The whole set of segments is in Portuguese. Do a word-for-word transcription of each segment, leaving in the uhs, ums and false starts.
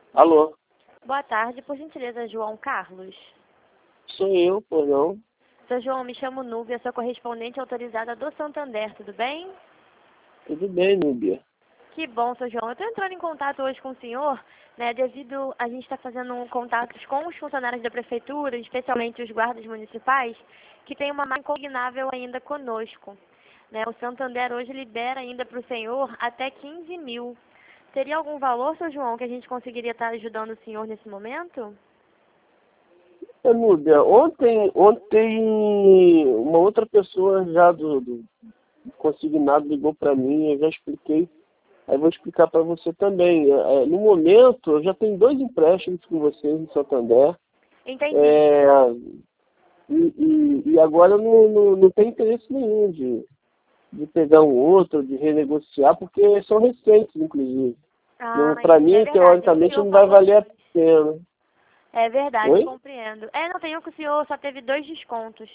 Alô? Boa tarde, por gentileza, João Carlos. Sou eu, pô, não? Seu João, me chamo Núbia, sou correspondente autorizada do Santander, tudo bem? Tudo bem, Núbia. Que bom, seu João. Eu estou entrando em contato hoje com o senhor, né, devido a gente estar fazendo contatos com os funcionários da prefeitura, especialmente os guardas municipais, que tem uma marca incognável ainda conosco. Né? O Santander hoje libera ainda para o senhor até quinze mil. Teria algum valor, seu João, que a gente conseguiria estar ajudando o senhor nesse momento? É, Núbia, ontem, ontem uma outra pessoa já do, do consignado ligou para mim, eu já expliquei, aí vou explicar para você também. É, no momento, eu já tenho dois empréstimos com vocês no Santander. Entendi. É, e, e, e agora eu não, não, não tenho interesse nenhum de, de pegar um outro, de renegociar, porque são recentes, inclusive. Ah, Para entendi. É mim, verdade. O teoricamente, senhor não vai falou valer a dois. pena. É verdade, Oi? compreendo. É, não tenho que o senhor só teve dois descontos.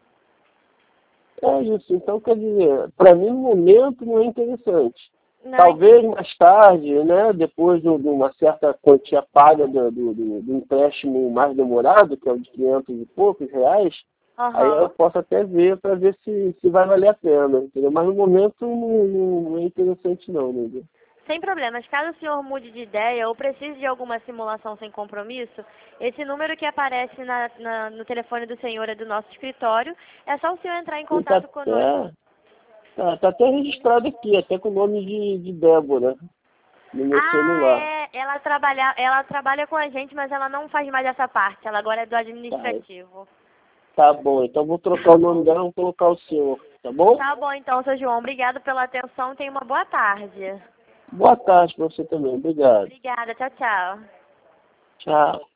É isso. Então, quer dizer, para mim, no momento, não é interessante. Não, Talvez entendi. mais tarde, né, depois de uma certa quantia paga do, do, do, do empréstimo mais demorado, que é o de quinhentos e poucos reais, aí eu Aham. posso até ver para ver se, se vai valer a pena, entendeu? Mas no momento não, não, não é interessante não, né? Sem problemas. Caso o senhor mude de ideia ou precise de alguma simulação sem compromisso, esse número que aparece na, na- no telefone do senhor é do nosso escritório. É só o senhor entrar em E tá contato conosco. até, tá, tá até registrado aqui, até com o nome de, de Débora, no meu Ah, celular. é. Ela trabalha, ela trabalha com a gente, mas ela não faz mais essa parte. Ela agora é do Tá, administrativo. tá bom, então vou trocar o nome dela, vou colocar o senhor, tá bom? Tá bom, então, seu João. Obrigado pela atenção. Tenha uma boa tarde. Boa tarde para você também. Obrigado. Obrigada. Tchau, tchau. Tchau.